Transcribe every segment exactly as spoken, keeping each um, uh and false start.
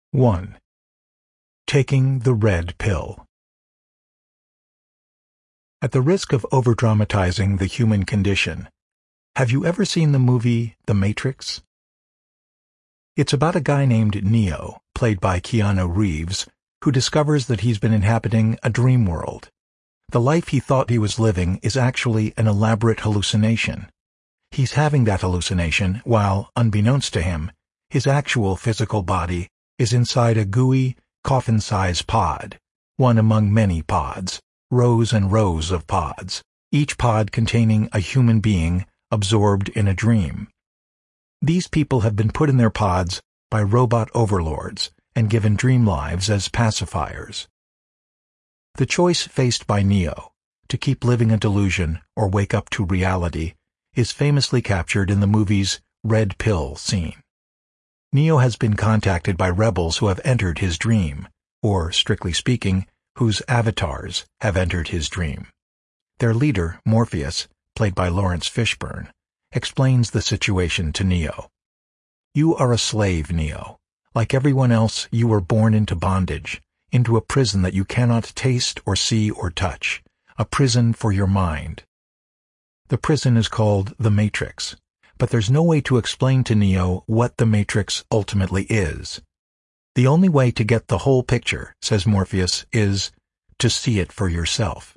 one. Taking the Red Pill. At the risk of overdramatizing the human condition, have you ever seen the movie The Matrix? It's about a guy named Neo, played by Keanu Reeves, who discovers that he's been inhabiting a dream world. The life he thought he was living is actually an elaborate hallucination. He's having that hallucination while, unbeknownst to him, his actual physical body is inside a gooey, coffin-sized pod, one among many pods, rows and rows of pods, each pod containing a human being absorbed in a dream. These people have been put in their pods by robot overlords and given dream lives as pacifiers. The choice faced by Neo, to keep living a delusion or wake up to reality, is famously captured in the movie's Red Pill scene. Neo has been contacted by rebels who have entered his dream, or, strictly speaking, whose avatars have entered his dream. Their leader, Morpheus, played by Lawrence Fishburne, explains the situation to Neo. "You are a slave, Neo. Like everyone else, you were born into bondage, into a prison that you cannot taste or see or touch, a prison for your mind." The prison is called the Matrix, but there's no way to explain to Neo what the Matrix ultimately is. The only way to get the whole picture, says Morpheus, is to see it for yourself.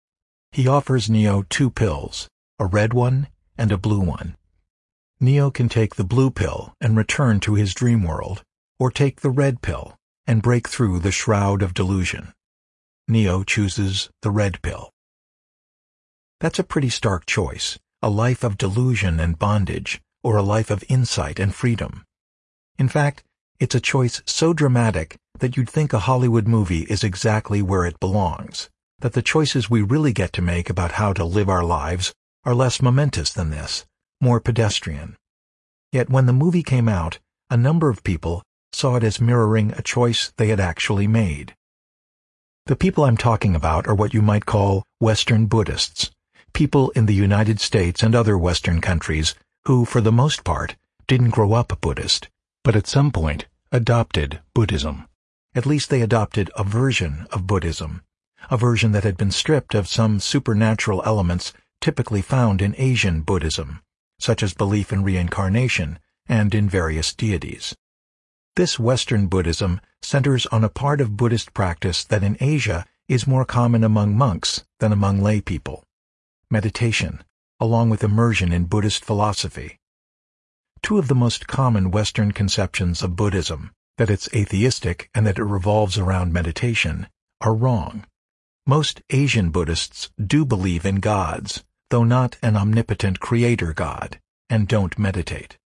He offers Neo two pills, a red one and a blue one. Neo can take the blue pill and return to his dream world, or take the red pill and break through the shroud of delusion. Neo chooses the red pill. That's a pretty stark choice, a life of delusion and bondage, or a life of insight and freedom. In fact, it's a choice so dramatic that you'd think a Hollywood movie is exactly where it belongs, that the choices we really get to make about how to live our lives are less momentous than this, more pedestrian. Yet when the movie came out, a number of people saw it as mirroring a choice they had actually made. The people I'm talking about are what you might call Western Buddhists, people in the United States and other Western countries who, for the most part, didn't grow up Buddhist, but at some point adopted Buddhism. At least they adopted a version of Buddhism, a version that had been stripped of some supernatural elements typically found in Asian Buddhism, such as belief in reincarnation and in various deities. This Western Buddhism centers on a part of Buddhist practice that in Asia is more common among monks than among lay people: meditation, along with immersion in Buddhist philosophy. Two of the most common Western conceptions of Buddhism, that it's atheistic and that it revolves around meditation, are wrong. Most Asian Buddhists do believe in gods, though not an omnipotent creator god, and don't meditate.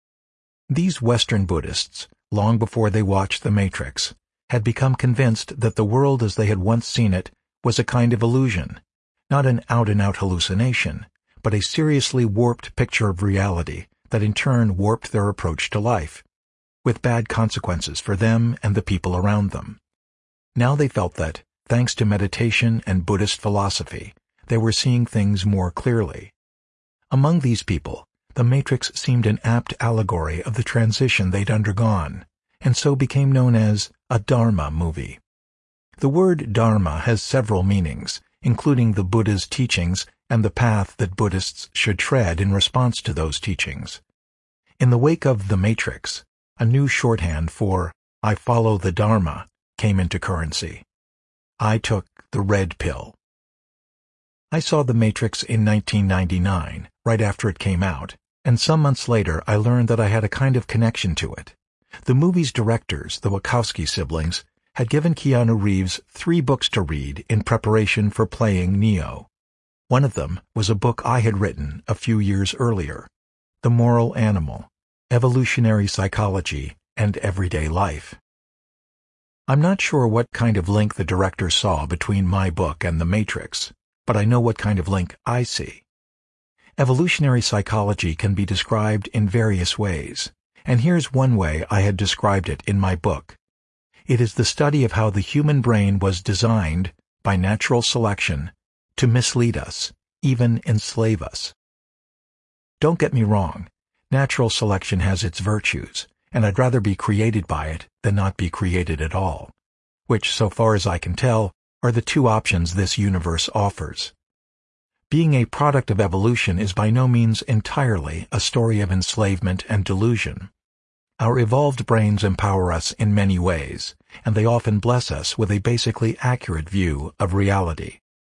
These Western Buddhists, long before they watched The Matrix, had become convinced that the world as they had once seen it was a kind of illusion, not an out-and-out hallucination, but a seriously warped picture of reality that in turn warped their approach to life, with bad consequences for them and the people around them. Now they felt that, thanks to meditation and Buddhist philosophy, they were seeing things more clearly. Among these people, The Matrix seemed an apt allegory of the transition they'd undergone, and so became known as a Dharma movie. The word Dharma has several meanings, including the Buddha's teachings and the path that Buddhists should tread in response to those teachings. In the wake of The Matrix, a new shorthand for "I follow the Dharma" came into currency. I took the red pill. I saw The Matrix in nineteen ninety-nine, right after it came out, and some months later I learned that I had a kind of connection to it. The movie's directors, the Wachowski siblings, had given Keanu Reeves three books to read in preparation for playing Neo. One of them was a book I had written a few years earlier, The Moral Animal, Evolutionary Psychology and Everyday Life. I'm not sure what kind of link the director saw between my book and The Matrix, but I know what kind of link I see. Evolutionary psychology can be described in various ways, and here's one way I had described it in my book. It is the study of how the human brain was designed, by natural selection, to mislead us, even enslave us. Don't get me wrong, natural selection has its virtues, and I'd rather be created by it than not be created at all, which, so far as I can tell, are the two options this universe offers. Being a product of evolution is by no means entirely a story of enslavement and delusion. Our evolved brains empower us in many ways, and they often bless us with a basically accurate view of reality.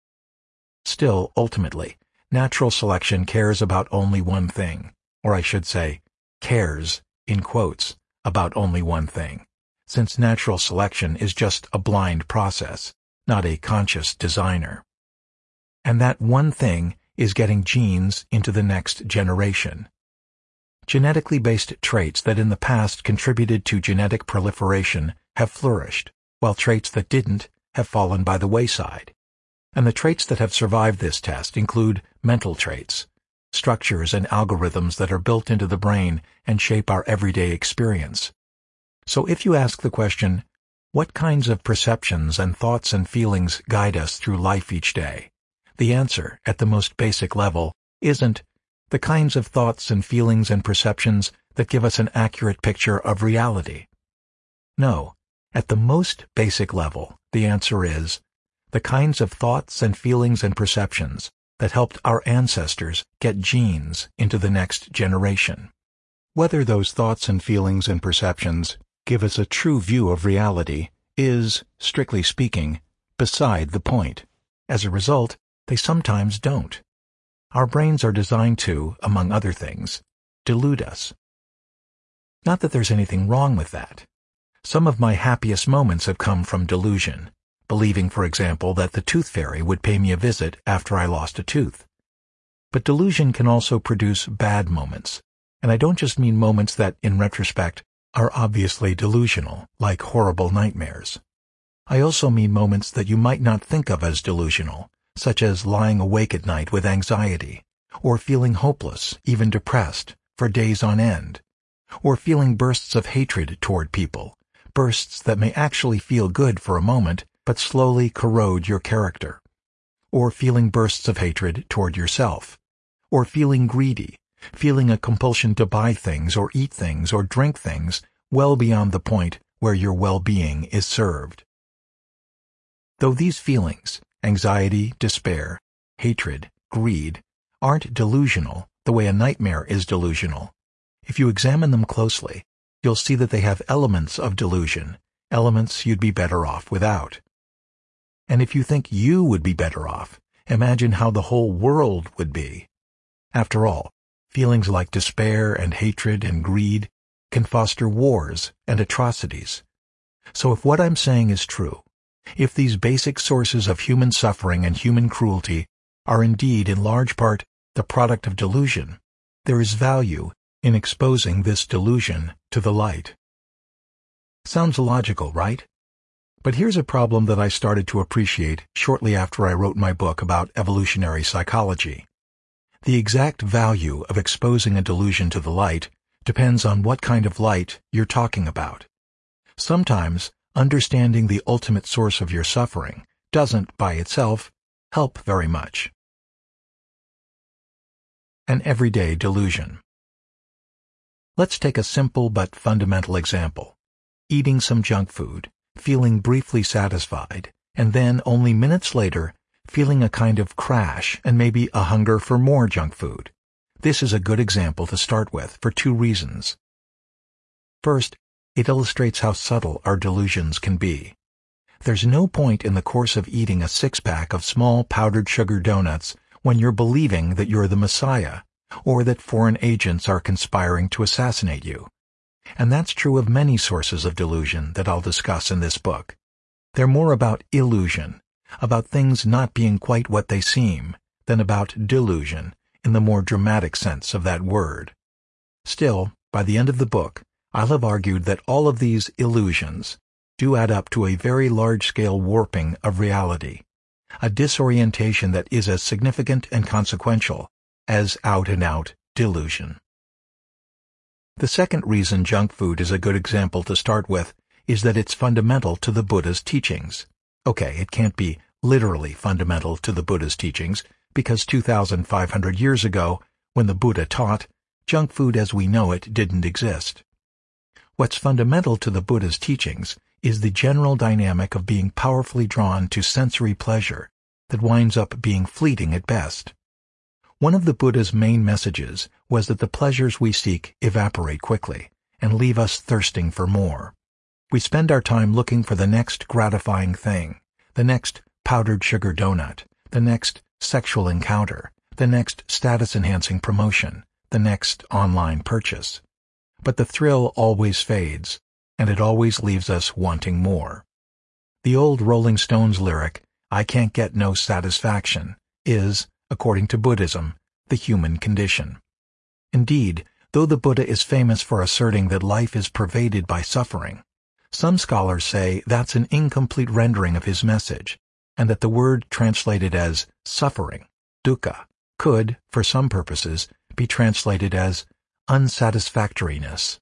Still, ultimately, natural selection cares about only one thing, or I should say, cares, in quotes, about only one thing, since natural selection is just a blind process, not a conscious designer. And that one thing is getting genes into the next generation. Genetically based traits that in the past contributed to genetic proliferation have flourished, while traits that didn't have fallen by the wayside. And the traits that have survived this test include mental traits, structures and algorithms that are built into the brain and shape our everyday experience. So if you ask the question, what kinds of perceptions and thoughts and feelings guide us through life each day? The answer, at the most basic level, isn't the kinds of thoughts and feelings and perceptions that give us an accurate picture of reality. No, at the most basic level, the answer is the kinds of thoughts and feelings and perceptions that helped our ancestors get genes into the next generation. Whether those thoughts and feelings and perceptions give us a true view of reality is, strictly speaking, beside the point. As a result, they sometimes don't. Our brains are designed to, among other things, delude us. Not that there's anything wrong with that. Some of my happiest moments have come from delusion, believing, for example, that the tooth fairy would pay me a visit after I lost a tooth. But delusion can also produce bad moments, and I don't just mean moments that, in retrospect, are obviously delusional, like horrible nightmares. I also mean moments that you might not think of as delusional, such as lying awake at night with anxiety, or feeling hopeless, even depressed, for days on end, or feeling bursts of hatred toward people, bursts that may actually feel good for a moment, but slowly corrode your character, or feeling bursts of hatred toward yourself, or feeling greedy, feeling a compulsion to buy things or eat things or drink things well beyond the point where your well-being is served. Though these feelings, anxiety, despair, hatred, greed, aren't delusional the way a nightmare is delusional, if you examine them closely, you'll see that they have elements of delusion, elements you'd be better off without. And if you think you would be better off, imagine how the whole world would be. After all, feelings like despair and hatred and greed can foster wars and atrocities. So if what I'm saying is true, if these basic sources of human suffering and human cruelty are indeed in large part the product of delusion, there is value in exposing this delusion to the light. Sounds logical, right? But here's a problem that I started to appreciate shortly after I wrote my book about evolutionary psychology. The exact value of exposing a delusion to the light depends on what kind of light you're talking about. Sometimes, understanding the ultimate source of your suffering doesn't, by itself, help very much. An everyday delusion. Let's take a simple but fundamental example. Eating some junk food, feeling briefly satisfied, and then, only minutes later, feeling a kind of crash and maybe a hunger for more junk food. This is a good example to start with for two reasons. First, it illustrates how subtle our delusions can be. There's no point in the course of eating a six-pack of small powdered sugar donuts when you're believing that you're the Messiah, or that foreign agents are conspiring to assassinate you. And that's true of many sources of delusion that I'll discuss in this book. They're more about illusion, about things not being quite what they seem, than about delusion in the more dramatic sense of that word. Still, by the end of the book, I'll have argued that all of these illusions do add up to a very large-scale warping of reality, a disorientation that is as significant and consequential as out-and-out delusion. The second reason junk food is a good example to start with is that it's fundamental to the Buddha's teachings. Okay, it can't be literally fundamental to the Buddha's teachings, because two thousand five hundred years ago, when the Buddha taught, junk food as we know it didn't exist. What's fundamental to the Buddha's teachings is the general dynamic of being powerfully drawn to sensory pleasure that winds up being fleeting at best. One of the Buddha's main messages was that the pleasures we seek evaporate quickly and leave us thirsting for more. We spend our time looking for the next gratifying thing, the next powdered sugar donut, the next sexual encounter, the next status-enhancing promotion, the next online purchase. But the thrill always fades, and it always leaves us wanting more. The old Rolling Stones lyric, "I can't get no satisfaction," is, according to Buddhism, the human condition. Indeed, though the Buddha is famous for asserting that life is pervaded by suffering, some scholars say that's an incomplete rendering of his message, and that the word translated as suffering, dukkha, could, for some purposes, be translated as unsatisfactoriness.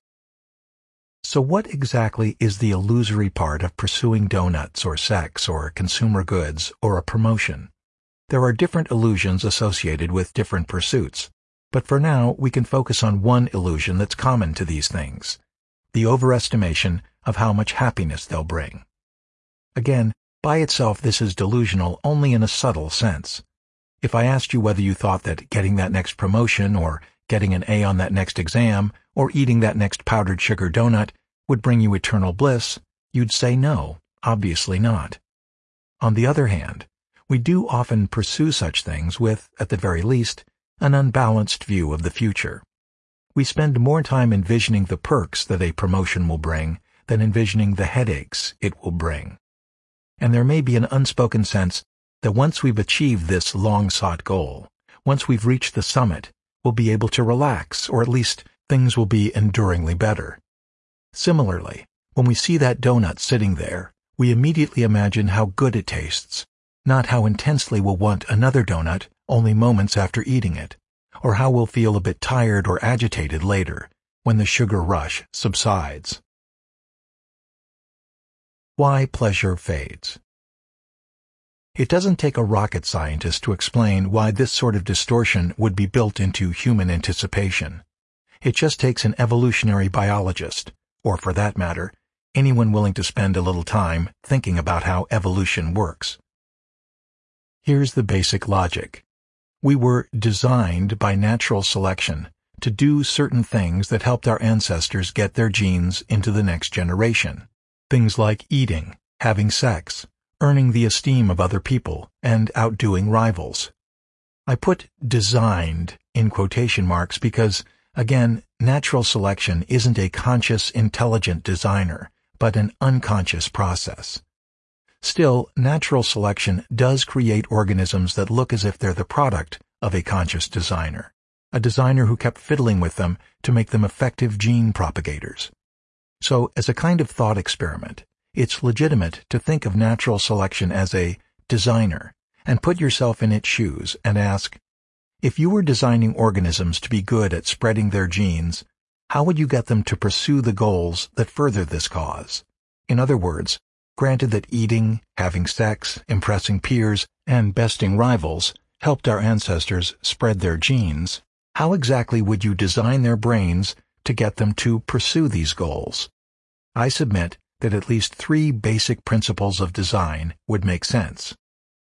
So what exactly is the illusory part of pursuing donuts or sex or consumer goods or a promotion? There are different illusions associated with different pursuits, but for now we can focus on one illusion that's common to these things, the overestimation of how much happiness they'll bring. Again, by itself this is delusional only in a subtle sense. If I asked you whether you thought that getting that next promotion or getting an A on that next exam, or eating that next powdered sugar donut would bring you eternal bliss, you'd say no, obviously not. On the other hand, we do often pursue such things with, at the very least, an unbalanced view of the future. We spend more time envisioning the perks that a promotion will bring than envisioning the headaches it will bring. And there may be an unspoken sense that once we've achieved this long-sought goal, once we've reached the summit, we'll be able to relax, or at least things will be enduringly better. Similarly, when we see that donut sitting there, we immediately imagine how good it tastes, not how intensely we'll want another donut only moments after eating it, or how we'll feel a bit tired or agitated later, when the sugar rush subsides. Why pleasure fades. It doesn't take a rocket scientist to explain why this sort of distortion would be built into human anticipation. It just takes an evolutionary biologist, or for that matter, anyone willing to spend a little time thinking about how evolution works. Here's the basic logic. We were designed by natural selection to do certain things that helped our ancestors get their genes into the next generation. Things like eating, having sex, earning the esteem of other people, and outdoing rivals. I put designed in quotation marks because, again, natural selection isn't a conscious, intelligent designer, but an unconscious process. Still, natural selection does create organisms that look as if they're the product of a conscious designer, a designer who kept fiddling with them to make them effective gene propagators. So, as a kind of thought experiment, it's legitimate to think of natural selection as a designer and put yourself in its shoes and ask, if you were designing organisms to be good at spreading their genes, how would you get them to pursue the goals that further this cause? In other words, granted that eating, having sex, impressing peers, and besting rivals helped our ancestors spread their genes, how exactly would you design their brains to get them to pursue these goals? I submit that at least three basic principles of design would make sense.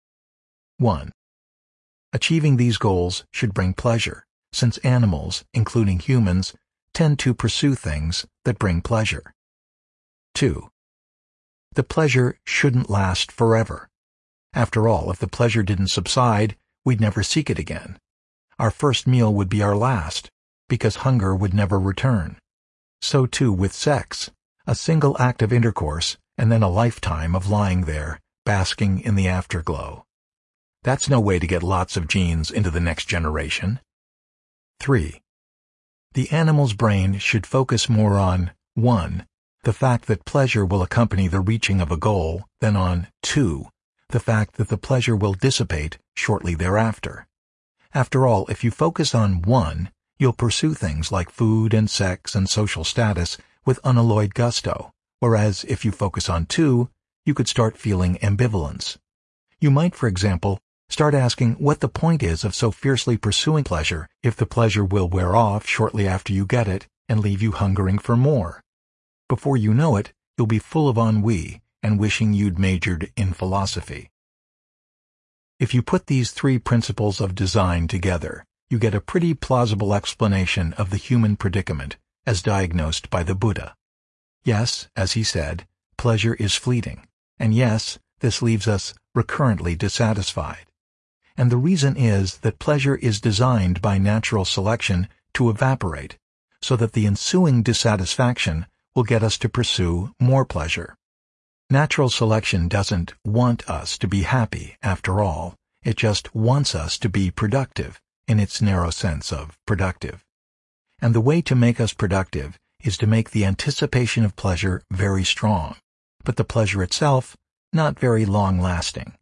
one. Achieving these goals should bring pleasure, since animals, including humans, tend to pursue things that bring pleasure. two. The pleasure shouldn't last forever. After all, if the pleasure didn't subside, we'd never seek it again. Our first meal would be our last, because hunger would never return. So too with sex. A single act of intercourse, and then a lifetime of lying there, basking in the afterglow. That's no way to get lots of genes into the next generation. three. The animal's brain should focus more on, one. The fact that pleasure will accompany the reaching of a goal, than on, two. The fact that the pleasure will dissipate shortly thereafter. After all, if you focus on one, you'll pursue things like food and sex and social status with unalloyed gusto, whereas if you focus on two, you could start feeling ambivalence. You might, for example, start asking what the point is of so fiercely pursuing pleasure if the pleasure will wear off shortly after you get it and leave you hungering for more. Before you know it, you'll be full of ennui and wishing you'd majored in philosophy. If you put these three principles of design together, you get a pretty plausible explanation of the human predicament as diagnosed by the Buddha. Yes, as he said, pleasure is fleeting, and yes, this leaves us recurrently dissatisfied. And the reason is that pleasure is designed by natural selection to evaporate, so that the ensuing dissatisfaction will get us to pursue more pleasure. Natural selection doesn't want us to be happy, after all. It just wants us to be productive, in its narrow sense of productive. And the way to make us productive is to make the anticipation of pleasure very strong, but the pleasure itself not very long-lasting.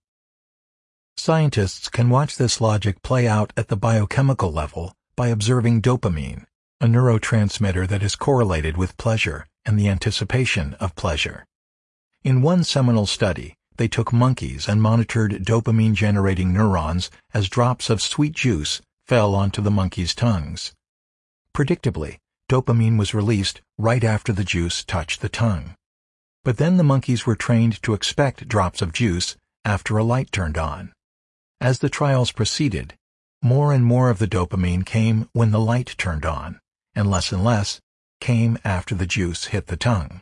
Scientists can watch this logic play out at the biochemical level by observing dopamine, a neurotransmitter that is correlated with pleasure and the anticipation of pleasure. In one seminal study, they took monkeys and monitored dopamine-generating neurons as drops of sweet juice fell onto the monkeys' tongues. Predictably, dopamine was released right after the juice touched the tongue. But then the monkeys were trained to expect drops of juice after a light turned on. As the trials proceeded, more and more of the dopamine came when the light turned on, and less and less came after the juice hit the tongue.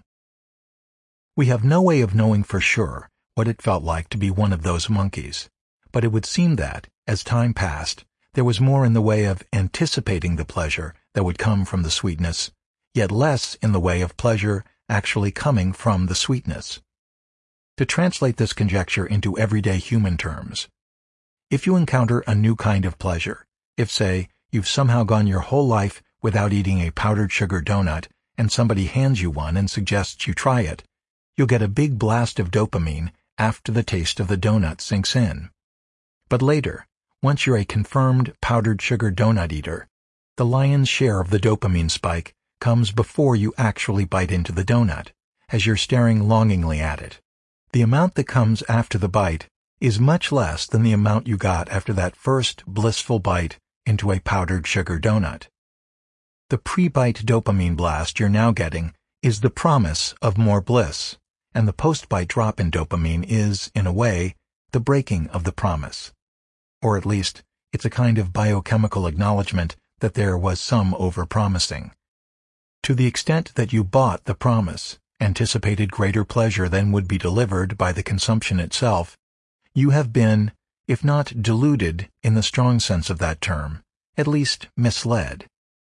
We have no way of knowing for sure what it felt like to be one of those monkeys, but it would seem that, as time passed, there was more in the way of anticipating the pleasure that would come from the sweetness, yet less in the way of pleasure actually coming from the sweetness. To translate this conjecture into everyday human terms, if you encounter a new kind of pleasure, if, say, you've somehow gone your whole life without eating a powdered sugar donut and somebody hands you one and suggests you try it, you'll get a big blast of dopamine after the taste of the donut sinks in. But later, once you're a confirmed powdered sugar donut eater, the lion's share of the dopamine spike comes before you actually bite into the donut, as you're staring longingly at it. The amount that comes after the bite is much less than the amount you got after that first blissful bite into a powdered sugar donut. The pre-bite dopamine blast you're now getting is the promise of more bliss, and the post-bite drop in dopamine is, in a way, the breaking of the promise. Or at least, it's a kind of biochemical acknowledgement that there was some over-promising. To the extent that you bought the promise, anticipated greater pleasure than would be delivered by the consumption itself, you have been, if not deluded in the strong sense of that term, at least misled.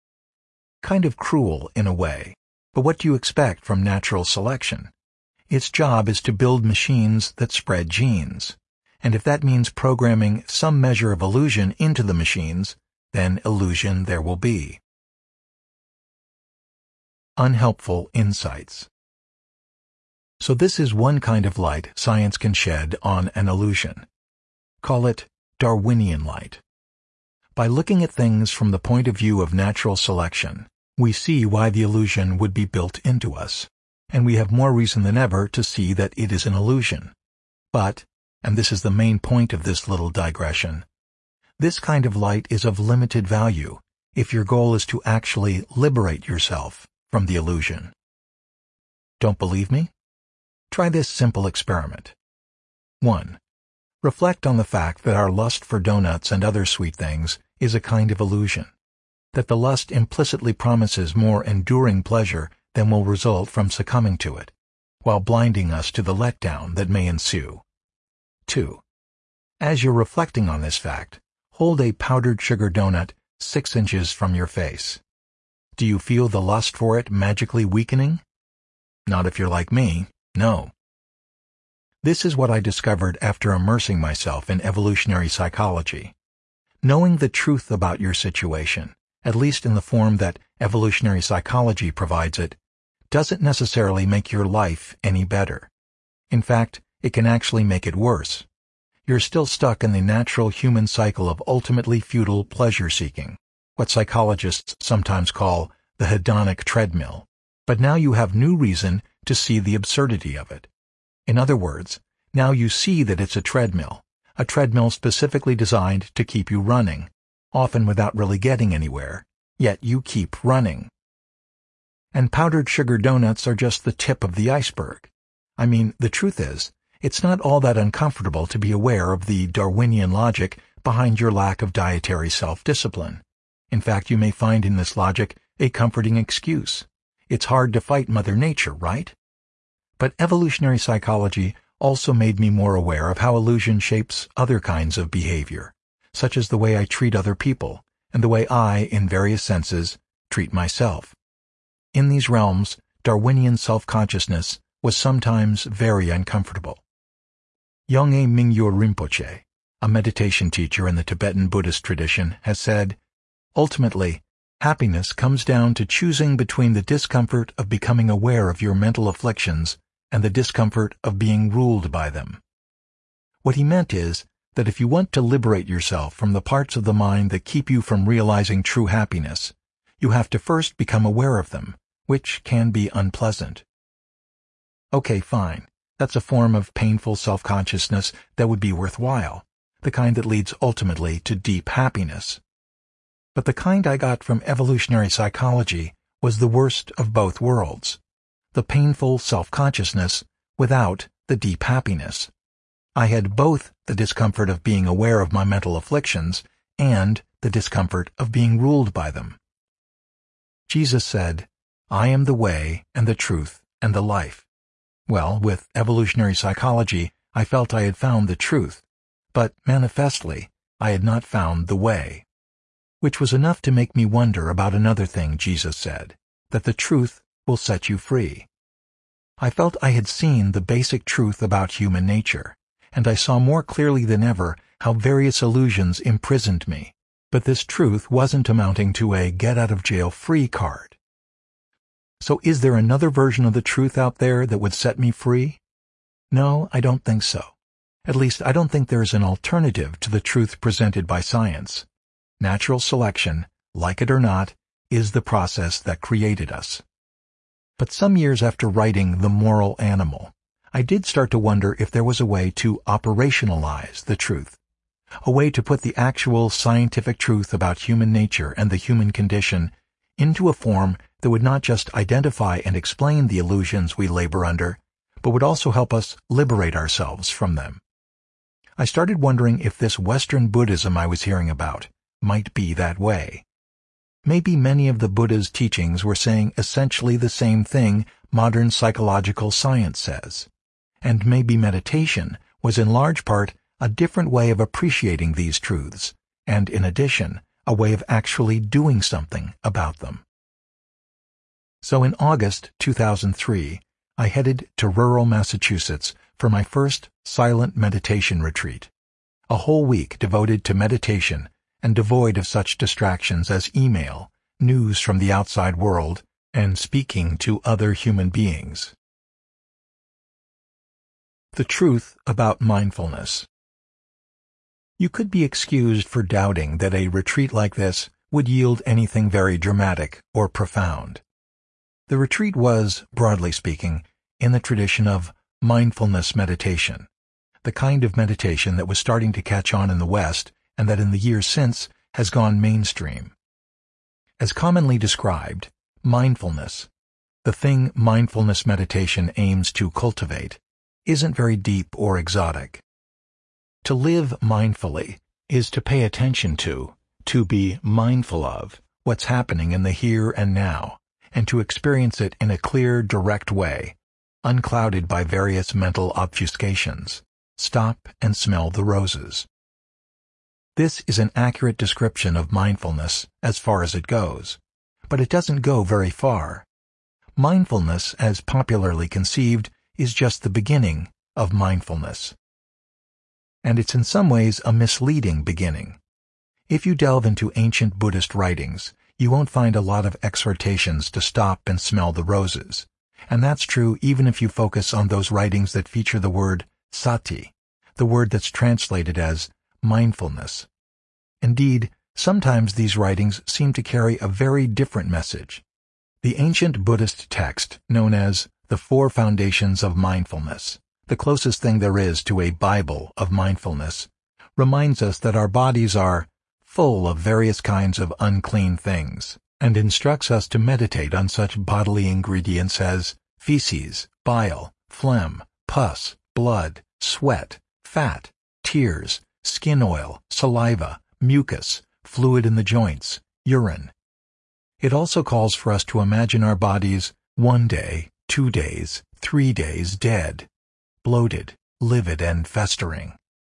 Kind of cruel in a way, but what do you expect from natural selection? Its job is to build machines that spread genes, and if that means programming some measure of illusion into the machines, then illusion there will be. Unhelpful insights. So this is one kind of light science can shed on an illusion. Call it Darwinian light. By looking at things from the point of view of natural selection, we see why the illusion would be built into us, and we have more reason than ever to see that it is an illusion. But, and this is the main point of this little digression, this kind of light is of limited value if your goal is to actually liberate yourself from the illusion. Don't believe me? Try this simple experiment. one. Reflect on the fact that our lust for donuts and other sweet things is a kind of illusion, that the lust implicitly promises more enduring pleasure than will result from succumbing to it, while blinding us to the letdown that may ensue. two. As you're reflecting on this fact, hold a powdered sugar donut six inches from your face. Do you feel the lust for it magically weakening? Not if you're like me, no. This is what I discovered after immersing myself in evolutionary psychology. Knowing the truth about your situation, at least in the form that evolutionary psychology provides it, doesn't necessarily make your life any better. In fact, it can actually make it worse. You're still stuck in the natural human cycle of ultimately futile pleasure-seeking, what psychologists sometimes call the hedonic treadmill. But now you have new reason to see the absurdity of it. In other words, now you see that it's a treadmill, a treadmill specifically designed to keep you running, often without really getting anywhere, yet you keep running. And powdered sugar donuts are just the tip of the iceberg. I mean, the truth is, it's not all that uncomfortable to be aware of the Darwinian logic behind your lack of dietary self-discipline. In fact, you may find in this logic a comforting excuse. It's hard to fight Mother Nature, right? But evolutionary psychology also made me more aware of how illusion shapes other kinds of behavior, such as the way I treat other people, and the way I, in various senses, treat myself. In these realms, Darwinian self-consciousness was sometimes very uncomfortable. Yongey Mingyur Rinpoche, a meditation teacher in the Tibetan Buddhist tradition, has said, "Ultimately, happiness comes down to choosing between the discomfort of becoming aware of your mental afflictions and the discomfort of being ruled by them." What he meant is that if you want to liberate yourself from the parts of the mind that keep you from realizing true happiness, you have to first become aware of them, which can be unpleasant. Okay, fine. That's a form of painful self-consciousness that would be worthwhile, the kind that leads ultimately to deep happiness. But the kind I got from evolutionary psychology was the worst of both worlds, the painful self-consciousness without the deep happiness. I had both the discomfort of being aware of my mental afflictions and the discomfort of being ruled by them. Jesus said, "I am the way and the truth and the life." Well, with evolutionary psychology, I felt I had found the truth, but manifestly, I had not found the way. Which was enough to make me wonder about another thing Jesus said, that the truth will set you free. I felt I had seen the basic truth about human nature, and I saw more clearly than ever how various illusions imprisoned me, but this truth wasn't amounting to a get-out-of-jail-free card. So is there another version of the truth out there that would set me free? No, I don't think so. At least I don't think there is an alternative to the truth presented by science. Natural selection, like it or not, is the process that created us. But some years after writing The Moral Animal, I did start to wonder if there was a way to operationalize the truth, a way to put the actual scientific truth about human nature and the human condition into a form that would not just identify and explain the illusions we labor under, but would also help us liberate ourselves from them. I started wondering if this Western Buddhism I was hearing about might be that way. Maybe many of the Buddha's teachings were saying essentially the same thing modern psychological science says, and maybe meditation was in large part a different way of appreciating these truths, and in addition, a way of actually doing something about them. So in August two thousand three, I headed to rural Massachusetts for my first silent meditation retreat, a whole week devoted to meditation and devoid of such distractions as email, news from the outside world, and speaking to other human beings. The truth about mindfulness. You could be excused for doubting that a retreat like this would yield anything very dramatic or profound. The retreat was, broadly speaking, in the tradition of mindfulness meditation, the kind of meditation that was starting to catch on in the West and that in the years since has gone mainstream. As commonly described, mindfulness, the thing mindfulness meditation aims to cultivate, isn't very deep or exotic. To live mindfully is to pay attention to, to be mindful of, what's happening in the here and now, and to experience it in a clear, direct way, unclouded by various mental obfuscations. Stop and smell the roses. This is an accurate description of mindfulness as far as it goes, but it doesn't go very far. Mindfulness, as popularly conceived, is just the beginning of mindfulness. And it's in some ways a misleading beginning. If you delve into ancient Buddhist writings, you won't find a lot of exhortations to stop and smell the roses, and that's true even if you focus on those writings that feature the word sati, the word that's translated as mindfulness. Indeed, sometimes these writings seem to carry a very different message. The ancient Buddhist text, known as the Four Foundations of Mindfulness, the closest thing there is to a Bible of mindfulness, reminds us that our bodies are full of various kinds of unclean things, and instructs us to meditate on such bodily ingredients as feces, bile, phlegm, pus, blood, sweat, fat, tears, skin oil, saliva, mucus, fluid in the joints, urine. It also calls for us to imagine our bodies one day, two days, three days dead, bloated, livid, and festering.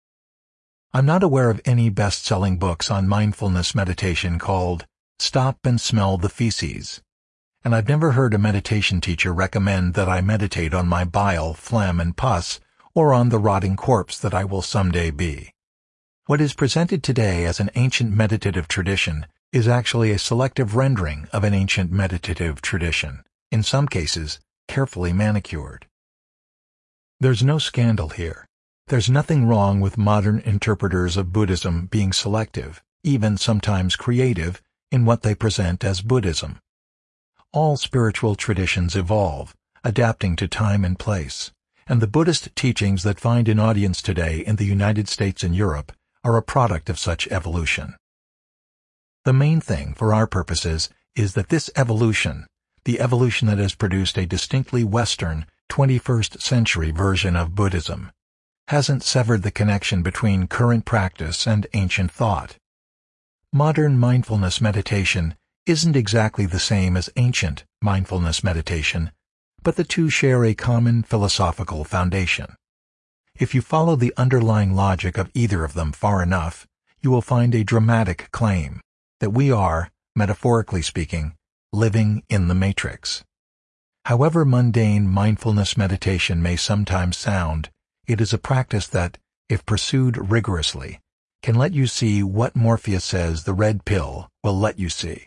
I'm not aware of any best-selling books on mindfulness meditation called Stop and Smell the Feces, and I've never heard a meditation teacher recommend that I meditate on my bile, phlegm, and pus, or on the rotting corpse that I will someday be. What is presented today as an ancient meditative tradition is actually a selective rendering of an ancient meditative tradition, in some cases carefully manicured. There's no scandal here. There's nothing wrong with modern interpreters of Buddhism being selective, even sometimes creative, in what they present as Buddhism. All spiritual traditions evolve, adapting to time and place, and the Buddhist teachings that find an audience today in the United States and Europe are a product of such evolution. The main thing, for our purposes, is that this evolution, the evolution that has produced a distinctly Western, twenty-first century version of Buddhism, hasn't severed the connection between current practice and ancient thought. Modern mindfulness meditation isn't exactly the same as ancient mindfulness meditation, but the two share a common philosophical foundation. If you follow the underlying logic of either of them far enough, you will find a dramatic claim that we are, metaphorically speaking, living in the Matrix. However mundane mindfulness meditation may sometimes sound, it is a practice that, if pursued rigorously, can let you see what Morpheus says the red pill will let you see.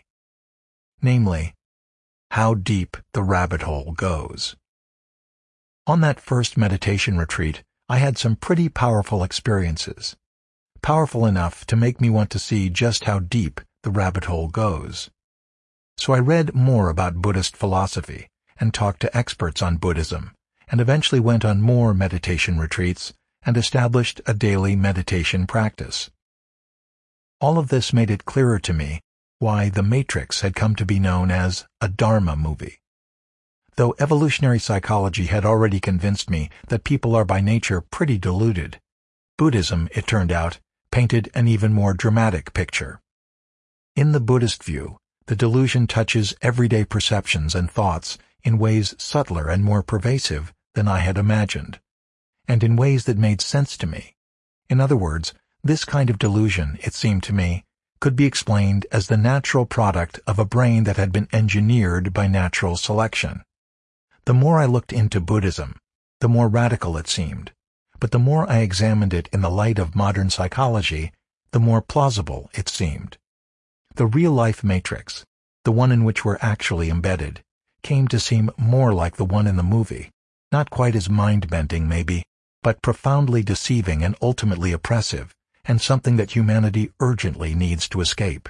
Namely, how deep the rabbit hole goes. On that first meditation retreat, I had some pretty powerful experiences. Powerful enough to make me want to see just how deep the rabbit hole goes. So I read more about Buddhist philosophy and talked to experts on Buddhism, and eventually went on more meditation retreats and established a daily meditation practice. All of this made it clearer to me why The Matrix had come to be known as a Dharma movie. Though evolutionary psychology had already convinced me that people are by nature pretty deluded, Buddhism, it turned out, painted an even more dramatic picture. In the Buddhist view, the delusion touches everyday perceptions and thoughts in ways subtler and more pervasive than I had imagined, and in ways that made sense to me. In other words, this kind of delusion, it seemed to me, could be explained as the natural product of a brain that had been engineered by natural selection. The more I looked into Buddhism, the more radical it seemed, but the more I examined it in the light of modern psychology, the more plausible it seemed. The real-life Matrix, the one in which we're actually embedded, came to seem more like the one in the movie, not quite as mind-bending maybe, but profoundly deceiving and ultimately oppressive, and something that humanity urgently needs to escape.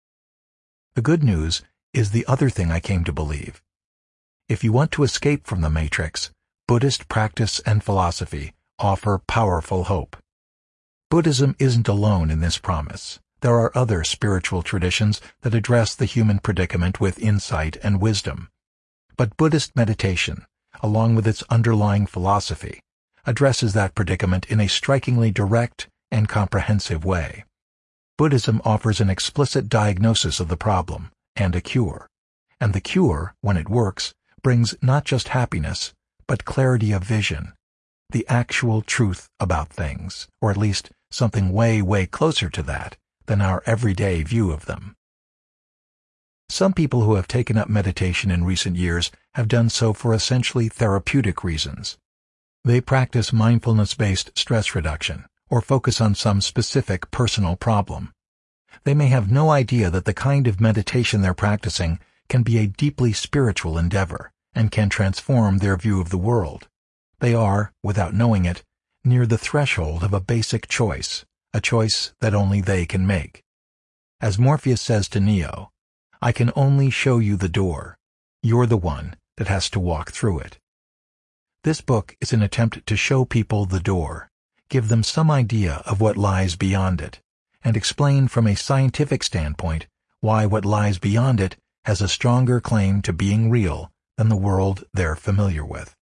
The good news is the other thing I came to believe. If you want to escape from the Matrix, Buddhist practice and philosophy offer powerful hope. Buddhism isn't alone in this promise. There are other spiritual traditions that address the human predicament with insight and wisdom. But Buddhist meditation, along with its underlying philosophy, addresses that predicament in a strikingly direct and comprehensive way. Buddhism offers an explicit diagnosis of the problem and a cure, and the cure, when it works, brings not just happiness, but clarity of vision, the actual truth about things, or at least something way, way closer to that than our everyday view of them. Some people who have taken up meditation in recent years have done so for essentially therapeutic reasons. They practice mindfulness-based stress reduction, or focus on some specific personal problem. They may have no idea that the kind of meditation they're practicing can be a deeply spiritual endeavor and can transform their view of the world. They are, without knowing it, near the threshold of a basic choice, a choice that only they can make. As Morpheus says to Neo, "I can only show you the door. You're the one that has to walk through it." This book is an attempt to show people the door, give them some idea of what lies beyond it, and explain from a scientific standpoint why what lies beyond it has a stronger claim to being real than the world they're familiar with.